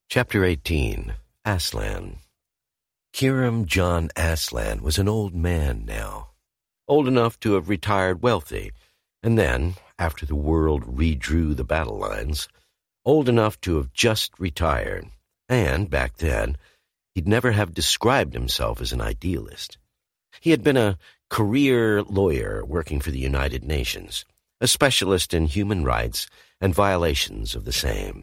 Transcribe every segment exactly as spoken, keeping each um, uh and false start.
Chapter eighteen. Aslan. Kiram John Aslan was an old man now, old enough to have retired wealthy, and then, after the world redrew the battle lines, old enough to have just retired, and, back then, he'd never have described himself as an idealist. He had been a career lawyer working for the United Nations, a specialist in human rights and violations of the same.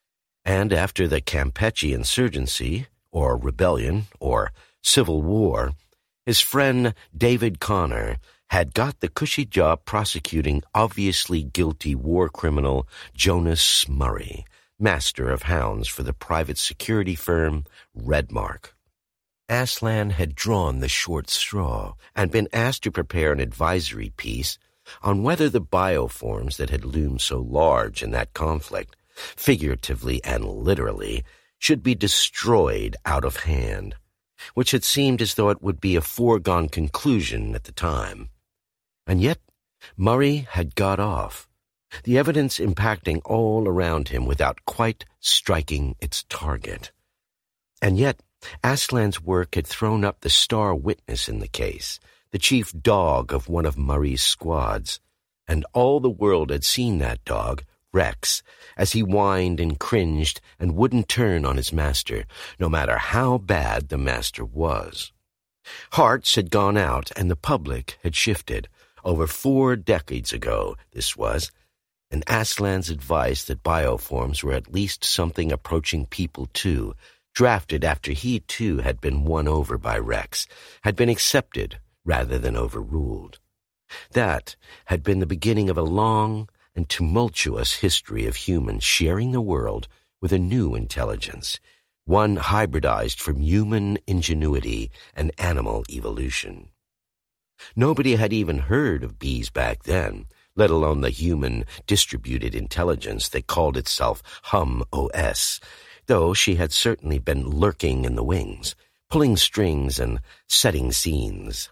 And after the Campeche insurgency, or rebellion, or civil war, his friend David Connor had got the cushy job prosecuting obviously guilty war criminal Jonas Murray, master of hounds for the private security firm Redmark. Aslan had drawn the short straw and been asked to prepare an advisory piece on whether the bioforms that had loomed so large in that conflict, figuratively and literally, should be destroyed out of hand, which had seemed as though it would be a foregone conclusion at the time. And yet Murray had got off, the evidence impacting all around him without quite striking its target. And yet Aslan's work had thrown up the star witness in the case, the chief dog of one of Murray's squads, and all the world had seen that dog, Rex, as he whined and cringed and wouldn't turn on his master, no matter how bad the master was. Hearts had gone out and the public had shifted. Over four decades ago, this was, and Aslan's advice that bioforms were at least something approaching people too, drafted after he too had been won over by Rex, had been accepted rather than overruled. That had been the beginning of a long and tumultuous history of humans sharing the world with a new intelligence, one hybridized from human ingenuity and animal evolution. Nobody had even heard of bees back then, let alone the human distributed intelligence that called itself Hum O S, though she had certainly been lurking in the wings, pulling strings and setting scenes.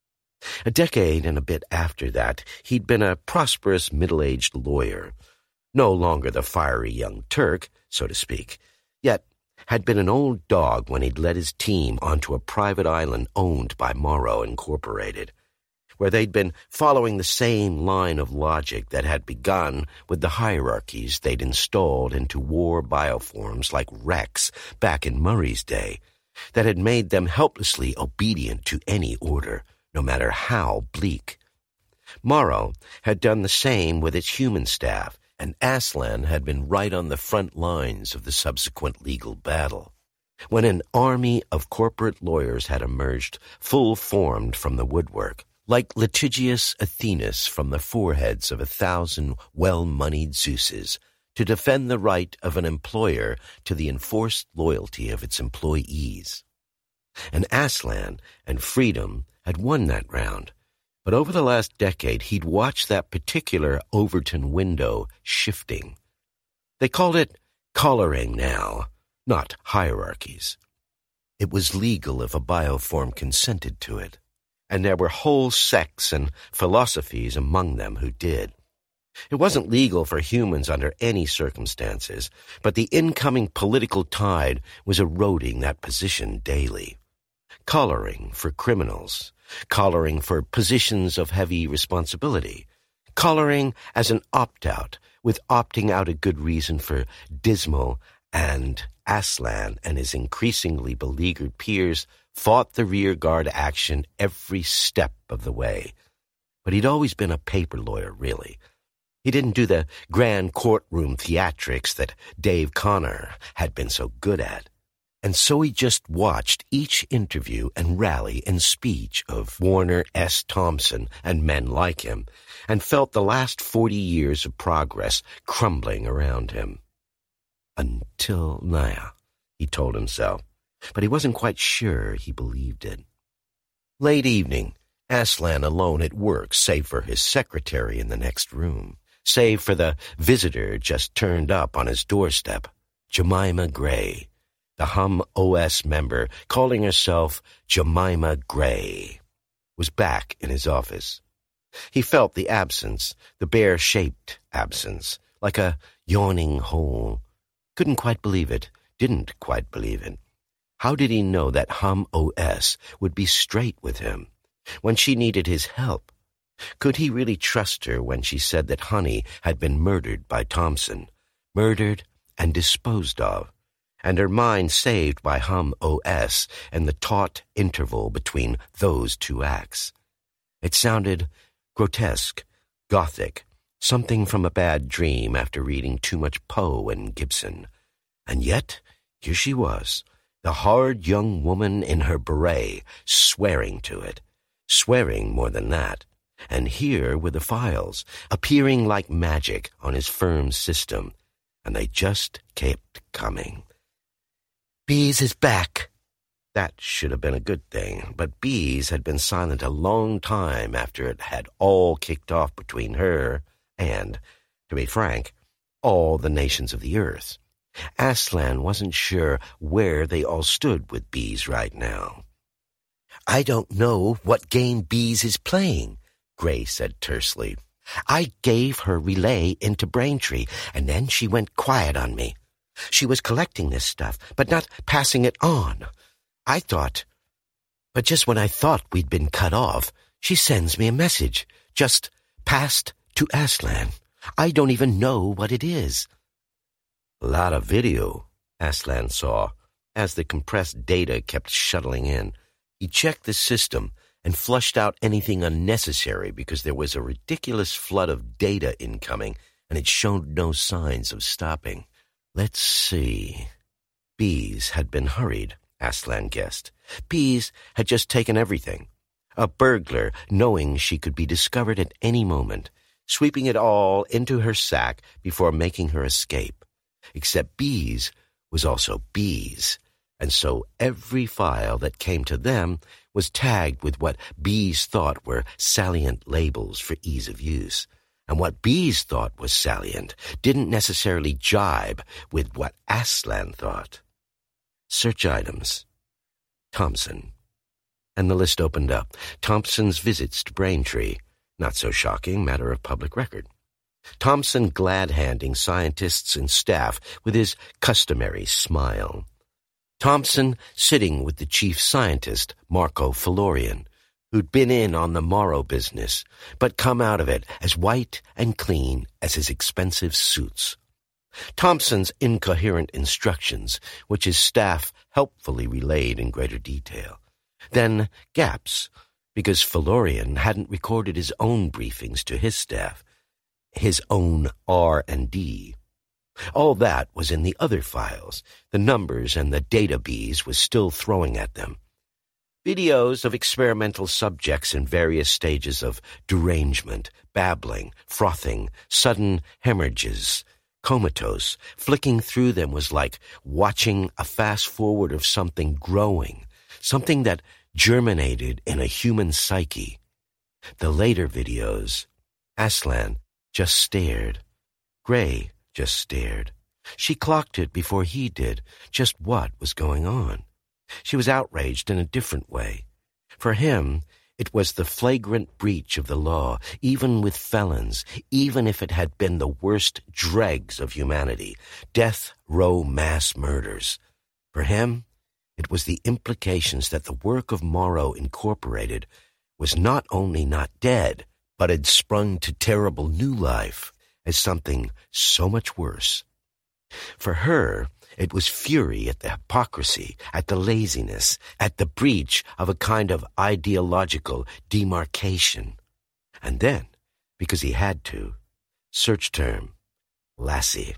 A decade and a bit after that, he'd been a prosperous middle-aged lawyer, no longer the fiery young Turk, so to speak, yet had been an old dog when he'd led his team onto a private island owned by Morrow Incorporated, where they'd been following the same line of logic that had begun with the hierarchies they'd installed into war bioforms like Rex back in Murray's day, that had made them helplessly obedient to any order, no matter how bleak. Morrow had done the same with its human staff, and Aslan had been right on the front lines of the subsequent legal battle, when an army of corporate lawyers had emerged full-formed from the woodwork, like litigious Athenas from the foreheads of a thousand well-moneyed Zeuses, to defend the right of an employer to the enforced loyalty of its employees. And Aslan and freedom had won that round, but over the last decade he'd watched that particular Overton window shifting. They called it collaring now, not hierarchies. It was legal if a bioform consented to it, and there were whole sects and philosophies among them who did. It wasn't legal for humans under any circumstances, but the incoming political tide was eroding that position daily. Collaring for criminals, collaring for positions of heavy responsibility, collaring as an opt-out, with opting out a good reason for dismal, and Aslan and his increasingly beleaguered peers fought the rearguard action every step of the way. But he'd always been a paper lawyer, really. He didn't do the grand courtroom theatrics that Dave Connor had been so good at. And so he just watched each interview and rally and speech of Warner S. Thompson and men like him, and felt the last forty years of progress crumbling around him. Until now, he told himself, but he wasn't quite sure he believed it. Late evening, Aslan alone at work, save for his secretary in the next room, save for the visitor just turned up on his doorstep, Jemima Gray, the Hum O S member calling herself Jemima Gray, was back in his office. He felt the absence, the bear-shaped absence, like a yawning hole. Couldn't quite believe it, didn't quite believe it. How did he know that Hum O S would be straight with him when she needed his help? Could he really trust her when she said that Honey had been murdered by Thompson, murdered and disposed of, and her mind saved by Hum O S and the taut interval between those two acts? It sounded grotesque, gothic, something from a bad dream after reading too much Poe and Gibson. And yet, here she was, the hard young woman in her beret, swearing to it, swearing more than that. And here were the files, appearing like magic on his firm's system, and they just kept coming. Bees is back. That should have been a good thing, but Bees had been silent a long time after it had all kicked off between her and, to be frank, all the nations of the earth. Aslan wasn't sure where they all stood with Bees right now. "I don't know what game Bees is playing," Gray said tersely. "I gave her relay into Braintree, and then she went quiet on me. She was collecting this stuff, but not passing it on. I thought... But just when I thought we'd been cut off, she sends me a message, just passed to Aslan. I don't even know what it is." "A lot of video," Aslan saw, as the compressed data kept shuttling in. He checked the system and flushed out anything unnecessary because there was a ridiculous flood of data incoming, and it showed no signs of stopping. Let's see. Bees had been hurried, Aslan guessed. Bees had just taken everything. A burglar, knowing she could be discovered at any moment, sweeping it all into her sack before making her escape. Except Bees was also Bees, and so every file that came to them was tagged with what Bees thought were salient labels for ease of use. And what Bees thought was salient didn't necessarily jibe with what Aslan thought. Search items. Thompson. And the list opened up. Thompson's visits to Braintree. Not so shocking, matter of public record. Thompson glad-handing scientists and staff with his customary smile. Thompson sitting with the chief scientist, Marco Felorian, who'd been in on the Morrow business, but come out of it as white and clean as his expensive suits. Thompson's incoherent instructions, which his staff helpfully relayed in greater detail. Then gaps, because Felorian hadn't recorded his own briefings to his staff, his own R and D. All that was in the other files. The numbers and the data Bees was still throwing at them. Videos of experimental subjects in various stages of derangement, babbling, frothing, sudden hemorrhages, comatose. Flicking through them was like watching a fast-forward of something growing, something that germinated in a human psyche. The later videos, Aslan just stared. Gray just stared. She clocked it before he did, just what was going on. She was outraged in a different way. For him, it was the flagrant breach of the law, even with felons, even if it had been the worst dregs of humanity, death row mass murders. For him, it was the implications that the work of Morrow Incorporated was not only not dead, but had sprung to terrible new life as something so much worse. For her, it was fury at the hypocrisy, at the laziness, at the breach of a kind of ideological demarcation. And then, because he had to, search term, Lassie.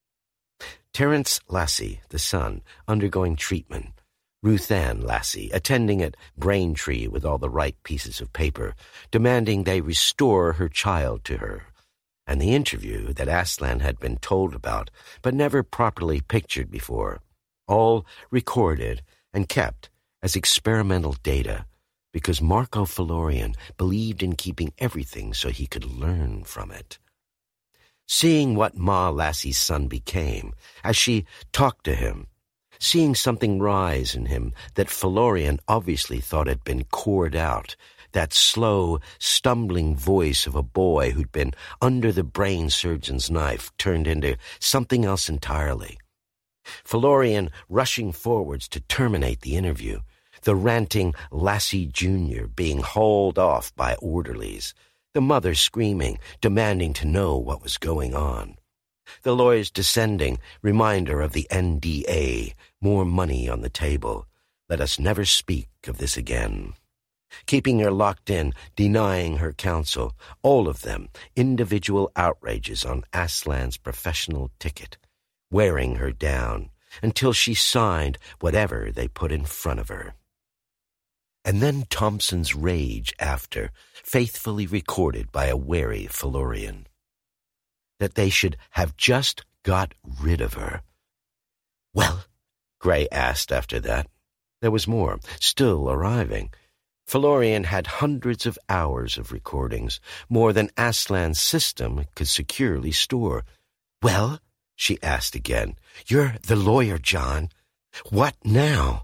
Terence Lassie, the son, undergoing treatment. Ruth Ann Lassie, attending at Braintree with all the right pieces of paper, demanding they restore her child to her. And the interview that Aslan had been told about, but never properly pictured before, all recorded and kept as experimental data, because Marco Felorian believed in keeping everything so he could learn from it. Seeing what Ma Lassie's son became, as she talked to him, seeing something rise in him that Felorian obviously thought had been cored out, that slow, stumbling voice of a boy who'd been under the brain surgeon's knife turned into something else entirely. Florian rushing forwards to terminate the interview, the ranting Lassie Junior being hauled off by orderlies, the mother screaming, demanding to know what was going on. The lawyer's descending reminder of the N D A, more money on the table. Let us never speak of this again. Keeping her locked in, denying her counsel, all of them individual outrages on Aslan's professional ticket, wearing her down until she signed whatever they put in front of her. And then Thompson's rage after, faithfully recorded by a wary Florian. That they should have just got rid of her. Well, Gray asked after that. There was more, still arriving. Florian had hundreds of hours of recordings, more than Aslan's system could securely store. Well, she asked again, you're the lawyer, John. What now?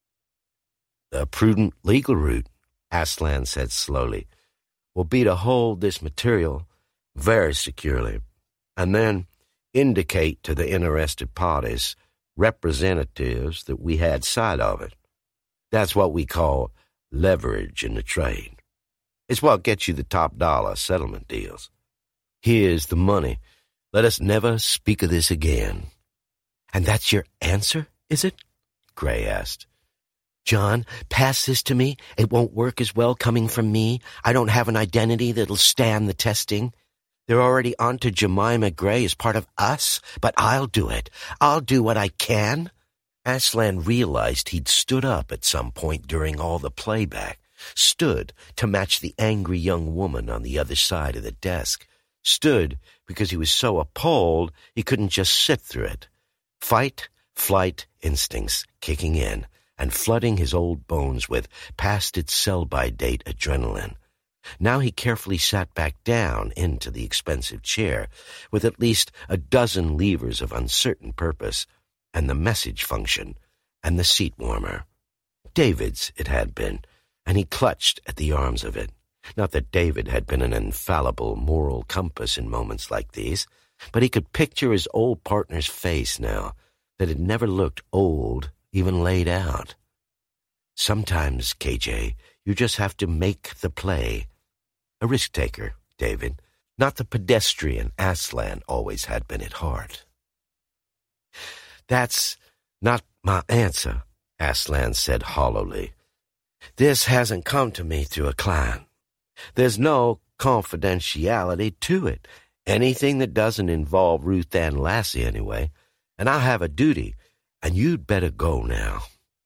The prudent legal route, Aslan said slowly, will be to hold this material very securely, and then indicate to the interested parties, representatives, that we had sight of it. That's what we call leverage in the trade. It's what gets you the top dollar settlement deals. Here's the money. Let us never speak of this again. And that's your answer, is it? Gray asked. John, pass this to me. It won't work as well coming from me. I don't have an identity that'll stand the testing. They're already onto Jemima Gray as part of us, but I'll do it. I'll do what I can. Aslan realized he'd stood up at some point during all the playback, stood to match the angry young woman on the other side of the desk, stood because he was so appalled he couldn't just sit through it. Fight, flight instincts kicking in and flooding his old bones with past-its-sell-by-date adrenaline. Now he carefully sat back down into the expensive chair with at least a dozen levers of uncertain purpose, and the message function, and the seat warmer. David's it had been, and he clutched at the arms of it. Not that David had been an infallible moral compass in moments like these, but he could picture his old partner's face now, that had never looked old, even laid out. Sometimes, K J, you just have to make the play. A risk-taker, David, not the pedestrian Aslan always had been at heart. That's not my answer, Aslan said hollowly. This hasn't come to me through a client. There's no confidentiality to it. Anything that doesn't involve Ruth Ann Lassie, anyway. And I have a duty, and you'd better go now.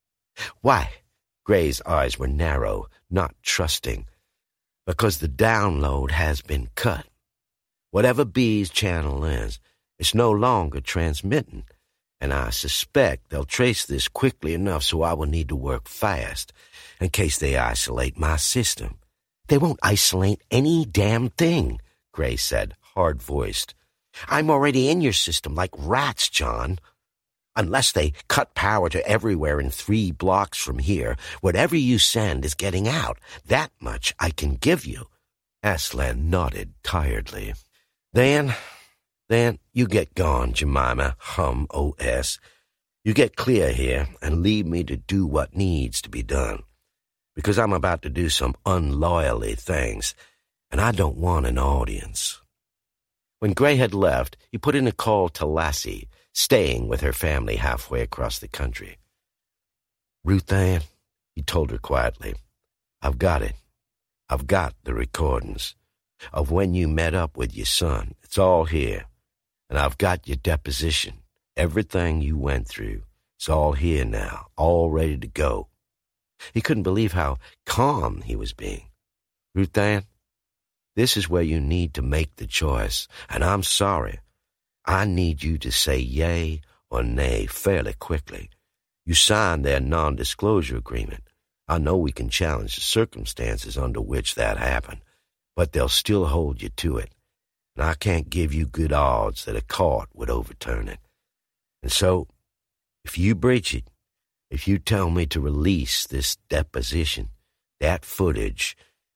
Why? Gray's eyes were narrow, not trusting. Because the download has been cut. Whatever B's channel is, it's no longer transmitting. And I suspect they'll trace this quickly enough so I will need to work fast in case they isolate my system. They won't isolate any damn thing, Gray said, hard-voiced. I'm already in your system like rats, John. Unless they cut power to everywhere in three blocks from here, whatever you send is getting out. That much I can give you. Aslan nodded tiredly. Then... Then you get gone, Jemima, hum O S. You get clear here and leave me to do what needs to be done. Because I'm about to do some unloyally things, and I don't want an audience. When Gray had left, he put in a call to Lassie, staying with her family halfway across the country. Ruth Ann, he told her quietly, I've got it. I've got the recordings of when you met up with your son. It's all here. And I've got your deposition, everything you went through. It's all here now, all ready to go. He couldn't believe how calm he was being. Ruth Ann, this is where you need to make the choice, and I'm sorry. I need you to say yay or nay fairly quickly. You signed their non-disclosure agreement. I know we can challenge the circumstances under which that happened, but they'll still hold you to it. And I can't give you good odds that a court would overturn it. And so, if you breach it, if you tell me to release this deposition, that footage,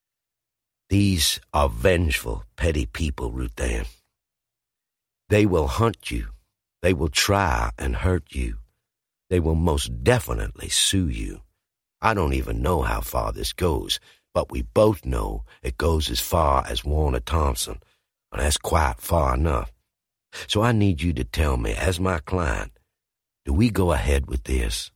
these are vengeful, petty people, Ruth Ann. They will hunt you. They will try and hurt you. They will most definitely sue you. I don't even know how far this goes, but we both know it goes as far as Warner Thompson, and that's quite far enough. So I need you to tell me, as my client, do we go ahead with this?"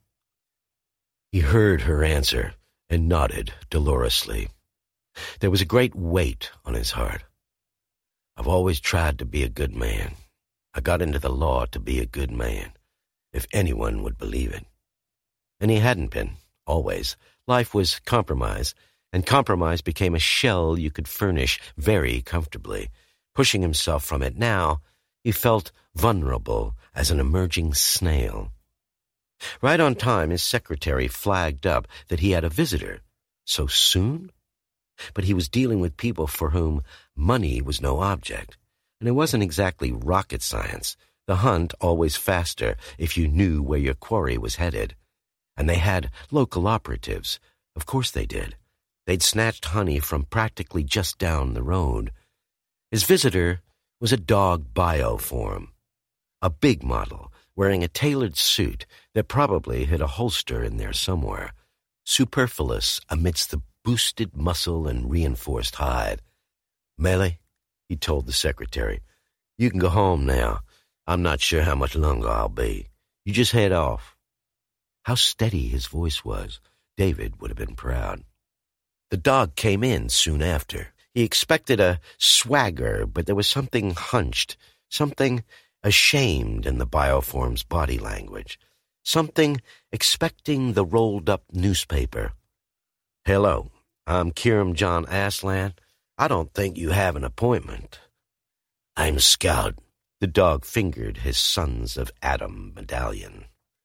He heard her answer and nodded dolorously. There was a great weight on his heart. "I've always tried to be a good man. I got into the law to be a good man, if anyone would believe it." And he hadn't been, always. Life was compromise, and compromise became a shell you could furnish very comfortably. Pushing himself from it now, he felt vulnerable as an emerging snail. Right on time, his secretary flagged up that he had a visitor. So soon? But he was dealing with people for whom money was no object, and it wasn't exactly rocket science. The hunt always faster if you knew where your quarry was headed. And they had local operatives. Of course they did. They'd snatched honey from practically just down the road. His visitor was a dog bioform, a big model wearing a tailored suit that probably had a holster in there somewhere, superfluous amidst the boosted muscle and reinforced hide. "Melly," he told the secretary, "you can go home now. I'm not sure how much longer I'll be. You just head off." How steady his voice was. David would have been proud. The dog came in soon after. He expected a swagger, but there was something hunched, something ashamed in the bioform's body language, something expecting the rolled-up newspaper. "Hello, I'm Kiram John Aslan. I don't think you have an appointment." "I'm Scout." The dog fingered his Sons of Adam medallion.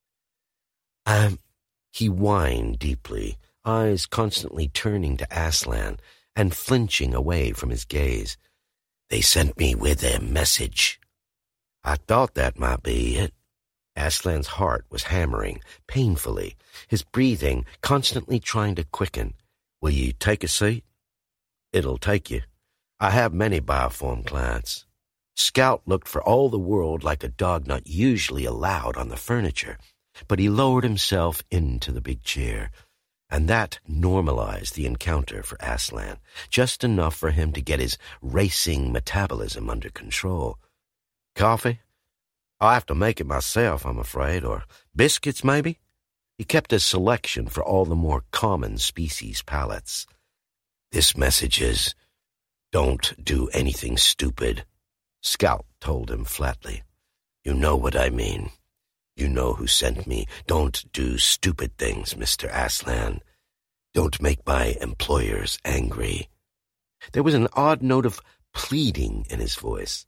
I'm... He whined deeply, eyes constantly turning to Aslan and flinching away from his gaze. "They sent me with a message." "I thought that might be it." Aslan's heart was hammering, painfully, his breathing constantly trying to quicken. "Will you take a seat?" "It'll take you. I have many bioform clients." Scout looked for all the world like a dog not usually allowed on the furniture, but he lowered himself into the big chair, and that normalized the encounter for Aslan, just enough for him to get his racing metabolism under control. "Coffee? I'll have to make it myself, I'm afraid, or biscuits, maybe?" He kept a selection for all the more common species palates. "This message is, don't do anything stupid," Scout told him flatly. "You know what I mean. You know who sent me. Don't do stupid things, Mister Aslan. Don't make my employers angry." There was an odd note of pleading in his voice.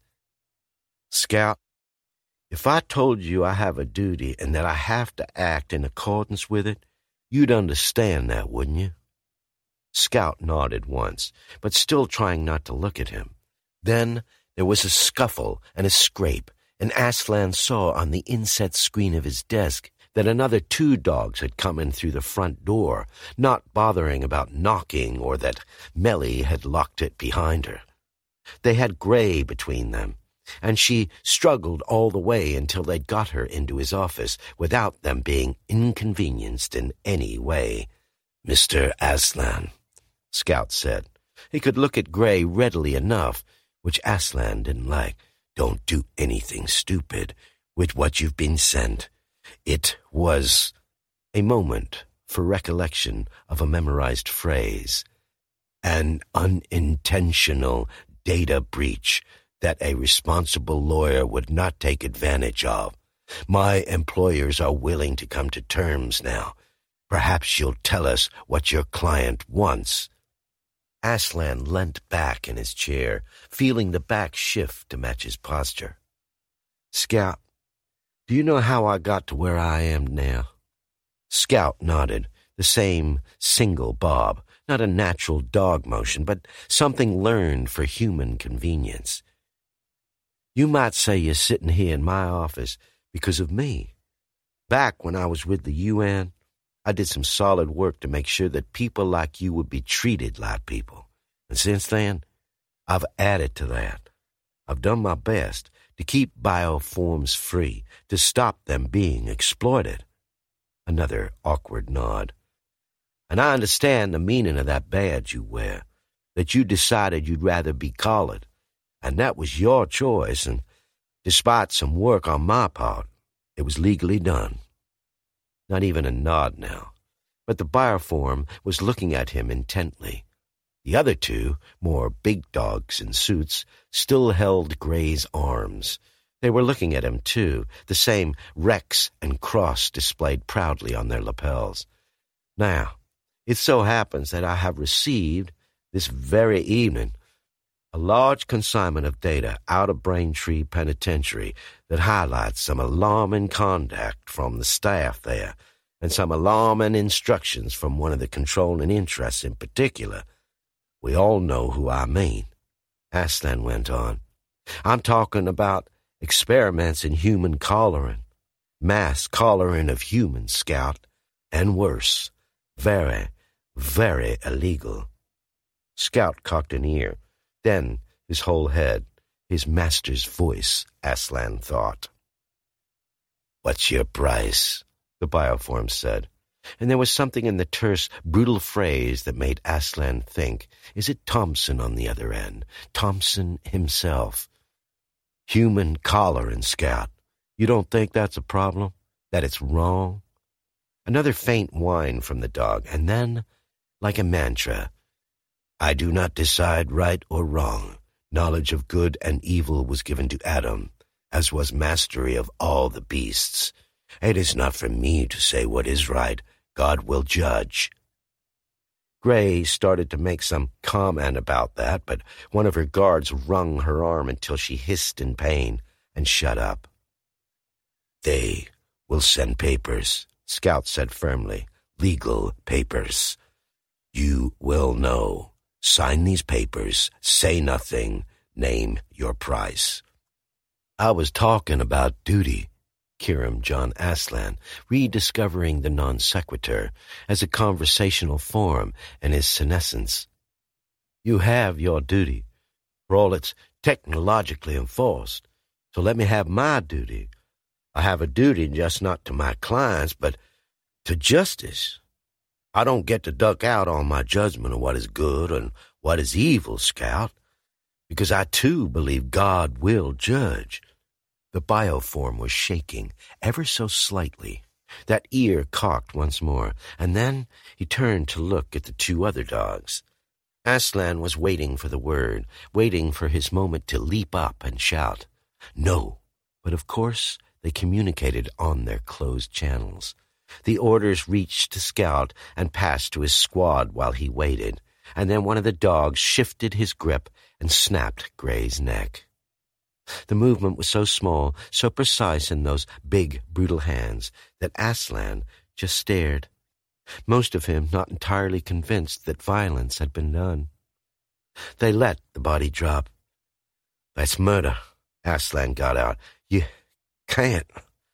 "Scout, if I told you I have a duty and that I have to act in accordance with it, you'd understand that, wouldn't you?" Scout nodded once, but still trying not to look at him. Then there was a scuffle and a scrape, and Aslan saw on the inset screen of his desk that another two dogs had come in through the front door, not bothering about knocking or that Melly had locked it behind her. They had Gray between them, and she struggled all the way until they'd got her into his office without them being inconvenienced in any way. "Mister Aslan," Scout said. He could look at Gray readily enough, which Aslan didn't like. "Don't do anything stupid with what you've been sent." It was a moment for recollection of a memorized phrase. "An unintentional data breach that a responsible lawyer would not take advantage of. My employers are willing to come to terms now. Perhaps you'll tell us what your client wants." Aslan leant back in his chair, feeling the back shift to match his posture. "Scout, do you know how I got to where I am now?" Scout nodded, the same single bob, not a natural dog motion, but something learned for human convenience. "You might say you're sitting here in my office because of me. Back when I was with the U N, I did some solid work to make sure that people like you would be treated like people. And since then, I've added to that. I've done my best to keep bioforms free, to stop them being exploited. Another awkward nod. And I understand the meaning of that badge you wear, that you decided you'd rather be collared, and that was your choice, and despite some work on my part, it was legally done. Not even a nod now, but the bioform was looking at him intently. The other two, more big dogs in suits, still held Gray's arms. They were looking at him, too, the same Rex and Cross displayed proudly on their lapels. Now, it so happens that I have received, this very evening, a large consignment of data out of Braintree Penitentiary that highlights some alarming conduct from the staff there, and some alarming instructions from one of the controlling interests in particular. We all know who I mean, Aslan went on. I'm talking about experiments in human collaring, mass collaring of humans, Scout, and worse, very, very illegal. Scout cocked an ear, then his whole head, his master's voice, Aslan thought. What's your price? The bioform said. And there was something in the terse, brutal phrase that made Aslan think, is it Thompson on the other end? Thompson himself. Human collaring, Scout. You don't think that's a problem? That it's wrong? Another faint whine from the dog, and then, like a mantra, I do not decide right or wrong. Knowledge of good and evil was given to Adam, as was mastery of all the beasts. It is not for me to say what is right. God will judge. Gray started to make some comment about that, but one of her guards wrung her arm until she hissed in pain and shut up. They will send papers, Scout said firmly. Legal papers. You will know. Sign these papers. Say nothing. Name your price. I was talking about duty, Kirim John Aslan, rediscovering the non sequitur as a conversational form in his senescence. You have your duty, for all it's technologically enforced, so let me have my duty. I have a duty just not to my clients, but to justice. I don't get to duck out on my judgment of what is good and what is evil, Scout, because I too believe God will judge. The bioform was shaking, ever so slightly. That ear cocked once more, and then he turned to look at the two other dogs. Aslan was waiting for the word, waiting for his moment to leap up and shout. No, but of course they communicated on their closed channels. The orders reached to Scout and passed to his squad while he waited, and then one of the dogs shifted his grip and snapped Gray's neck. The movement was so small, so precise in those big, brutal hands, that Aslan just stared, most of him not entirely convinced that violence had been done. They let the body drop. That's murder, Aslan got out. You can't.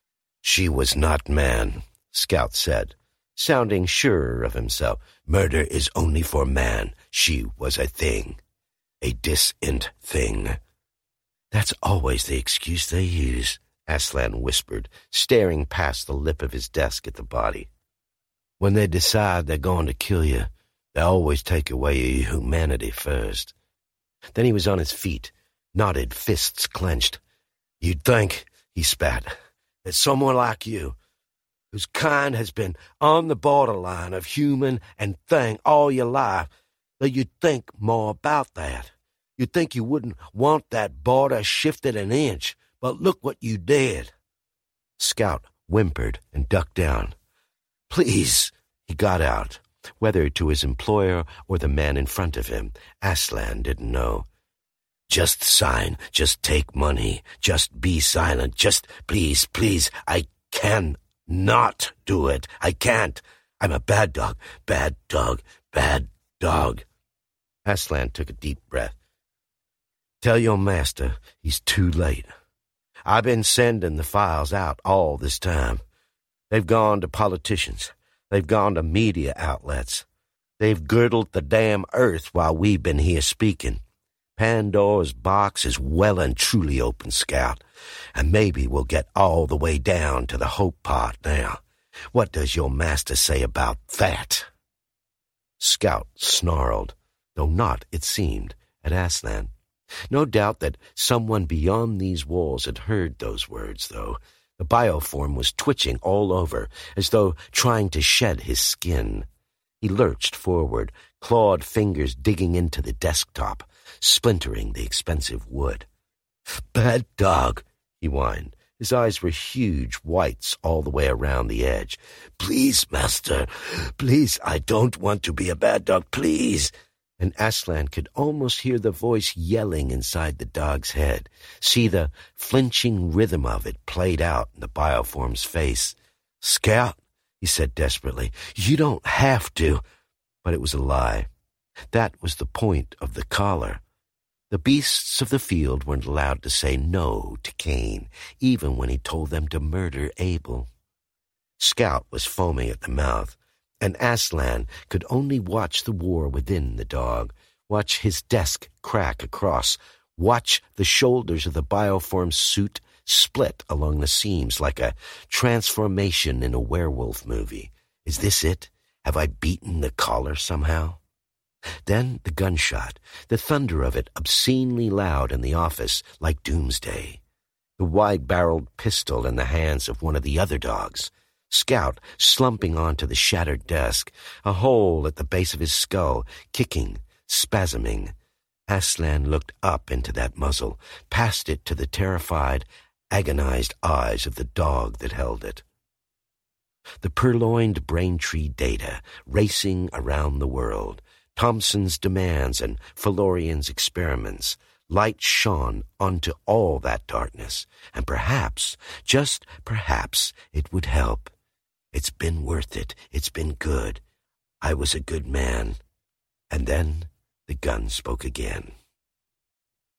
She was not man, Scout said, sounding surer of himself. Murder is only for man. She was a thing, a disint thing. That's always the excuse they use, Aslan whispered, staring past the lip of his desk at the body. When they decide they're going to kill you, they always take away your humanity first. Then he was on his feet, knotted fists clenched. You'd think, he spat, that someone like you, whose kind has been on the borderline of human and thing all your life, that you'd think more about that. You'd think you wouldn't want that border shifted an inch, but look what you did. Scout whimpered and ducked down. Please, he got out, whether to his employer or the man in front of him. Aslan didn't know. Just sign, just take money, just be silent, just please, please, I can not do it. I can't. I'm a bad dog, bad dog, bad dog. Aslan took a deep breath. Tell your master he's too late. I've been sending the files out all this time. They've gone to politicians. They've gone to media outlets. They've girdled the damn earth while we've been here speaking. Pandora's box is well and truly open, Scout, and maybe we'll get all the way down to the hope part now. What does your master say about that?" Scout snarled, though not, it seemed, at Aslan. No doubt that someone beyond these walls had heard those words, though. The bioform was twitching all over, as though trying to shed his skin. He lurched forward, clawed fingers digging into the desktop, splintering the expensive wood. "Bad dog," he whined. His eyes were huge whites all the way around the edge. "Please, master, please, I don't want to be a bad dog, please." And Aslan could almost hear the voice yelling inside the dog's head, see the flinching rhythm of it played out in the bioform's face. "Scout," he said desperately, "you don't have to." But it was a lie. That was the point of the collar. The beasts of the field weren't allowed to say no to Cain, even when he told them to murder Abel. Scout was foaming at the mouth, and Aslan could only watch the war within the dog, watch his desk crack across, watch the shoulders of the bioform suit split along the seams like a transformation in a werewolf movie. Is this it? Have I beaten the collar somehow? Then the gunshot, the thunder of it obscenely loud in the office like doomsday. The wide-barreled pistol in the hands of one of the other dogs. Scout slumping onto the shattered desk, a hole at the base of his skull, kicking, spasming. Aslan looked up into that muzzle, past it to the terrified, agonized eyes of the dog that held it. The purloined Braintree data racing around the world, Thompson's demands and Felorian's experiments, light shone onto all that darkness, and perhaps, just perhaps, it would help. It's been worth it. It's been good. I was a good man. And then the gun spoke again.